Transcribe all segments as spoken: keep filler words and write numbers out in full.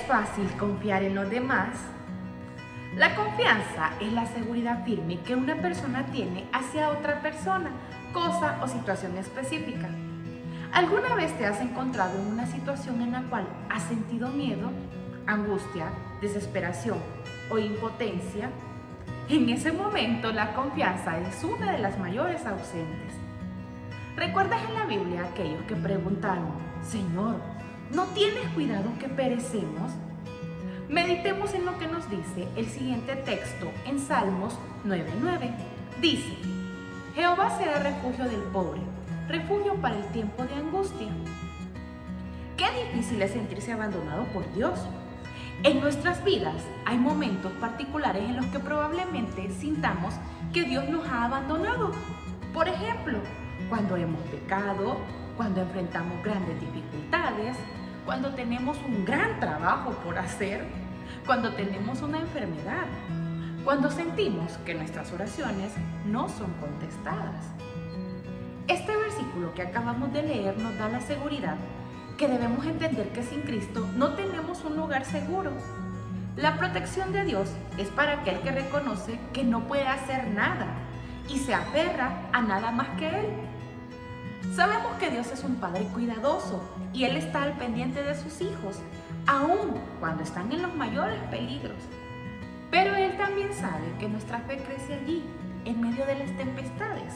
fácil confiar en los demás? La confianza es la seguridad firme que una persona tiene hacia otra persona, cosa o situación específica. ¿Alguna vez te has encontrado en una situación en la cual has sentido miedo, angustia, desesperación o impotencia? En ese momento la confianza es una de las mayores ausentes. ¿Recuerdas en la Biblia aquellos que preguntaron: Señor, ¿no tienes cuidado que perecemos? Meditemos en lo que nos dice el siguiente texto en Salmos nueve nueve. Dice: Jehová será refugio del pobre, refugio para el tiempo de angustia. Qué difícil es sentirse abandonado por Dios. En nuestras vidas hay momentos particulares en los que probablemente sintamos que Dios nos ha abandonado. Por ejemplo, cuando hemos pecado, cuando enfrentamos grandes dificultades, cuando tenemos un gran trabajo por hacer, cuando tenemos una enfermedad, cuando sentimos que nuestras oraciones no son contestadas. Este versículo que acabamos de leer nos da la seguridad que debemos entender que sin Cristo no tenemos un lugar seguro. La protección de Dios es para aquel que reconoce que no puede hacer nada y se aferra a nada más que Él. Sabemos que Dios es un Padre cuidadoso y Él está al pendiente de sus hijos, aun cuando están en los mayores peligros. Pero Él también sabe que nuestra fe crece allí, en medio de las tempestades.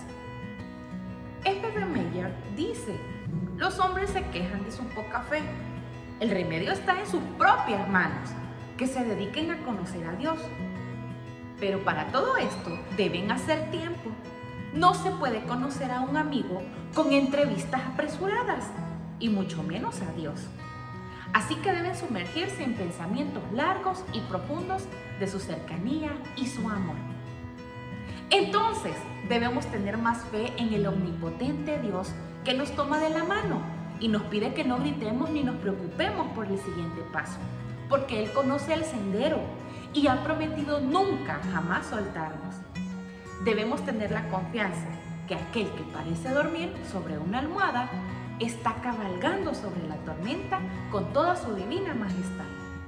F B Meyer dice: los hombres se quejan de su poca fe. El remedio está en sus propias manos, que se dediquen a conocer a Dios. Pero para todo esto deben hacer tiempo. No se puede conocer a un amigo con entrevistas apresuradas, y mucho menos a Dios. Así que deben sumergirse en pensamientos largos y profundos de su cercanía y su amor. Entonces, debemos tener más fe en el omnipotente Dios que nos toma de la mano y nos pide que no gritemos ni nos preocupemos por el siguiente paso, porque Él conoce el sendero y ha prometido nunca, jamás soltarnos. Debemos tener la confianza que aquel que parece dormir sobre una almohada está cabalgando sobre la tormenta con toda su divina majestad.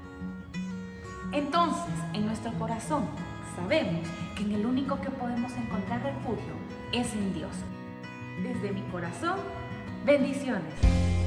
Entonces, en nuestro corazón, sabemos que en el único que podemos encontrar refugio es en Dios. Desde mi corazón, bendiciones.